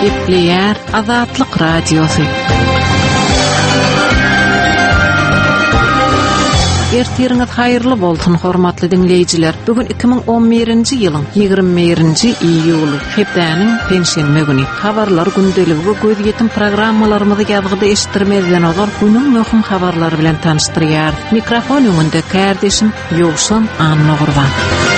Gepleýär Azatlyk Radiosu. Ertiriňiz haýyrly bolsun hormatly dinleýijiler. Bugün 2011-nji ýylyň 21-nji iýuly, hepdäniň pensiýenme güni. Habarlar gündeligi göz ýetim programmalarymyzy ýazgyda eşitdirmezden olar günüň möhüm habarlary bilen tanıştyrýar. Mikrofon öňünde kardeşim Ýowşan Annogurban.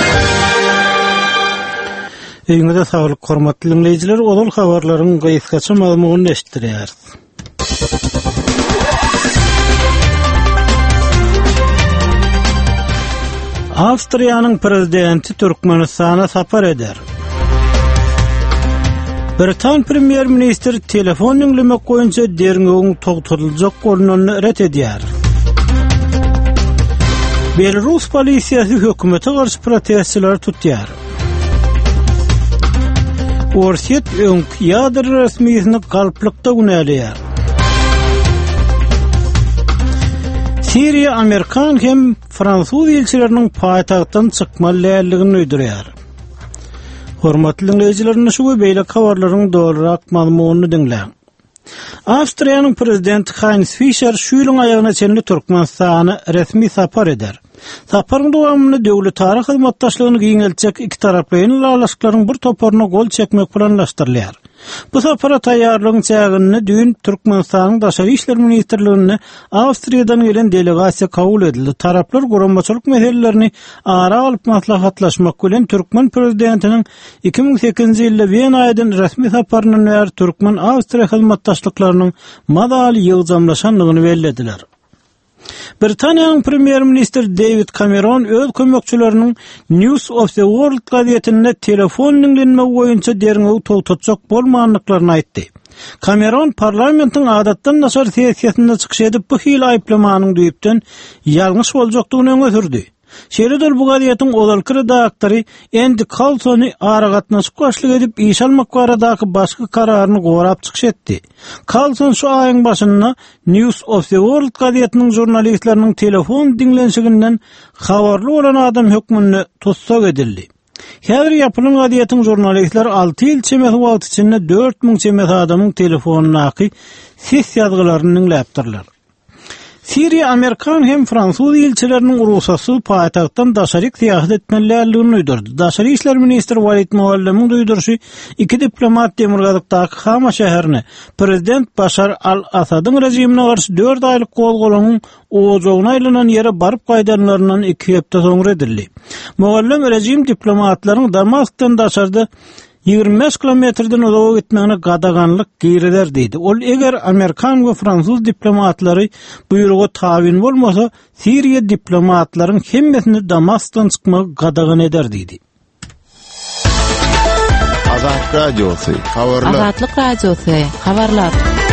Eýňizde saglyk hormatly dinleýijiler, olal habarlaryň gaýsgaça mazmunyny eşitdirýär. Awstriýanyň prezidenti Türkmenistana sapar eder. Britan premier ministri telefon ýünglemek boýunça derňegiň togtalyjak bolanyny ret edýär. Belarus polisiýasy hökümete garşy protestçiler tutýar. Orset öňk ýadyr resmiýetini galplykda günäleýär. Siriya Amerikan hem Fransuz elçilerinin paýtagtdan çykmalygini öýdürýär. Hormatly dinleýijiler, şu beýle habarlaryň dolarak mazmunyny dinleň. Awstriýanyň prezidenti Heinz Fischer şu ýylyň aýagyna çenli Türkmenistana resmi sapar eder. Saparyň dowamyny döwlet taryh hyzmatdaşlygyny giňeltjek iki taraplyň ýalaşyklaryň bir toparyna gol çekmek planlaşdyrylýar. Bu sapara taýýarlygyň çägini dün Türkmenistanyň daşary işler ministrligine Awstriýadan gelen delegasiýa kabul edildi. Taraplar goranmaçylyk meselelerini ara alyp maslahatlaşmak bilen Türkmen prezidentiniň 2008-nji ýylda Wien aýdan resmi saparynyň ýer Türkmen Awstriýa hyzmatdaşlyklarynyň madaly ýygjamlaşanlygyny bellediler. Britaniýanyň premier ministri David Cameron öz kömekçileriniň News of the World gazetine telefon ýünglenme boýunça derňegi togtatjak bolmanlyklaryny aýtdy. Cameron parlamentiň adatdan naçar sessiýasynda çykyş edip bu hil aýplamanyň düýüpden ýalňyş boljakdygyny öňe sürdi. Şeýledil bu gazetin olalky redaktory Andy Coulsony aragatnaşyp başlyk edip iş almak baradaky başga kararyny gorap çykyş etdi. Coulson şu aýyň başynda News of the World gazetiniň jurnalistleriniň telefon dinlenşiginden habarly bolan adam hökmüne tutsak edildi. Häzir ýapylan gazetin jurnalistler 6 ýyl çemet wagt içinde 4000 çemet adamyň telefonunaky ses ýazgylaryny dinläpdirler. Siriya Amerikan hem Fransuz elçileriniň urusasy paýtagtdan daşaryk syýasat etmelerligini öýdürdi. Daşary işler ministri Walid Muallem'iň duýdurşy, iki diplomat Demirgazykdaky Hama şäherini prezident Bashar al-Asadyň rejimine garşy 4 aýlyk golgolanyň ojagyna aýlanan ýere baryp gaýdanlaryndan 2 hepde soňra edildi. Muallem rejim diplomatlaryň Damaskdan daşardy 25 kilometrden uzağa gitmegine gadaganlyk giýreder diýdi. Ol eger Amerikan we Fransuz diplomatlary buýruga tabin bolmasa, Siriya diplomatlaryň hemmesini Damaskdan çykmagy gadagan eder diýdi. Azatlyk Radiosu, habarlar. Azatlyk Radiosu, habarlar.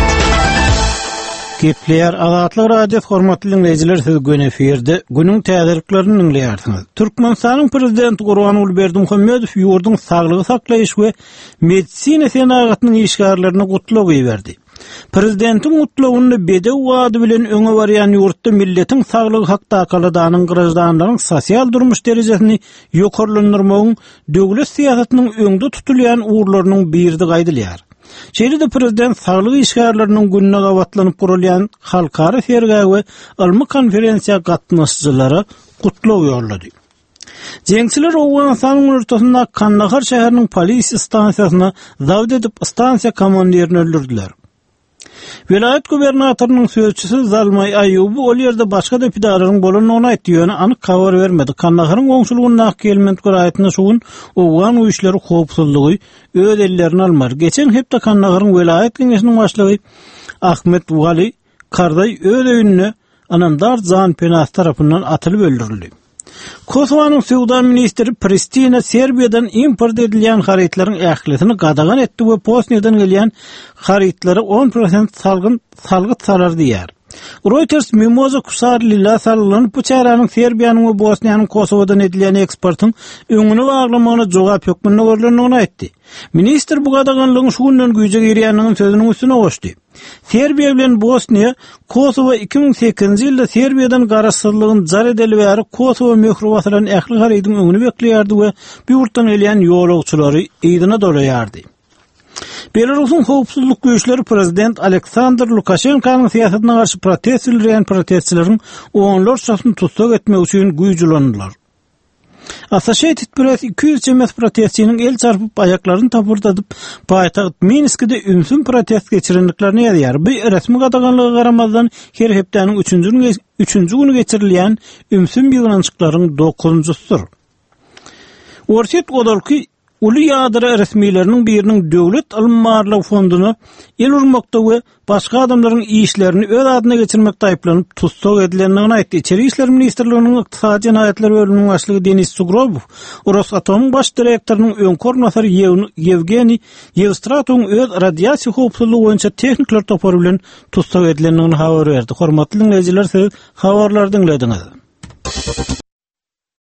Gepleýär Azatlyk Radiosu hormatly dinleýijiler, siz gün eferde günüň täzeliklerini dinleýärsiňiz. Türkmenistanyň prezidenti Gurbanuly Berdimuhammedow ýurduň saglygy saklaýyş we medisina senagatynyň işgärlerini gutlagy berdi. Prezidentin gutlagyny bedew wady bilen öňe barýan ýurtda milletiň saglygy hakda kaladanyň grajdanlaryň sosial durmuş derejesini ýokarlandyrmagyň döwlet syýasatynyň öňde tutulýan uğurlarynyň birdi gaýdylýar. Şeýle prezident saglyk işgärleriniň gününe gawatlanyp gurulýan halkara ferga we ilmi konferensiýa gatnaşjylary gutlaw ýollady. Jeňçiler Owganistanyň ortasynda Kandahar şäheriniň polisiýa stansiýasyna zawd edip stansiýa komandirini öldürdiler. Vilayet gubernatorynyň sözçüsü Zalmay Aýuby ol ýerde başga deputatlaryň bolanyny aýtdy, anyk habar bermedi. Kandaharyň oňçulugyna kelmet guraýatyna şugun Owgan uýuşlary howpsuzlygy öz ellerine almar. Geçen hepde Kandaharyň vilayet geňeşiniň başlygy Ahmet Wali Karday öz öýüne Anandar Zan Penas tarapyndan atylyp öldürildi. Kosovanyň Suwda ministri Pristina Serbiýadan import edilýän haritlaryň ählisini gadagan etdi we Bosniýadan gelýän haritlary 10% salgyt salar diýär. Reuters Mimoza Kusarlila salynyň bu çäranyň Serbiýanyň we Bosniýanyň Kosowadan edilýän eksportyň öňüne baglamagyna jogap hökmüne görülendigini aýtdy. Ministr bu gadaganlygyň şu günden güýje girýänligiň sözüniň üstüne goşdy. Serbiýa bilen Bosniýa Kosowa 2008-nji ýylda Serbiýadan garaşsyzlygyň jar edilip bäri Kosowa möhri basylan ähli garydyň öňüne bekleýärdi we bu ýurtdan gelýän ýolagçylary ýygyna dolaýardy. Belarusyň howpsuzlyk güýçleri prezident Aleksandr Lukashenkanyň syýasatyna garşy protest bildirýän protestçileriň onlar satyny tutsak etmek üçin güýjülendiler. Associated Press 200 çemes protestçiniň el çarpyp aýaklaryny tapyrdadyp paýtagyt Minskide ünsün protest geçirenliklerini ýazýar. Bu resmi gadaganlyga garamazdan her hepdeniň 3-nji güni geçirilýän ünsün ýygrançyklaryň 9-njysydyr. Orset odalky Uly ýadyra resmileriniň biriniň döwlet alymmarlygy fonduny el urmakda we başga adamlaryň işlerini öz adyna geçirmekde aýplanyp tutsak edilendigini aýtdy. İçeri işler ministrliginiň ykdysady jenaýatlar bölüminiň başlygy Denis Sugrov, Rosatom baş direktorynyň öňkör nasary Yevgeniy Yevstratowyň öz radiasiýa howpsuzlygy boýunça teknikler topary bilen tutsak edilendigini habar berdi. Hormatly dinleýijiler, siz habarlary dinlediňiz.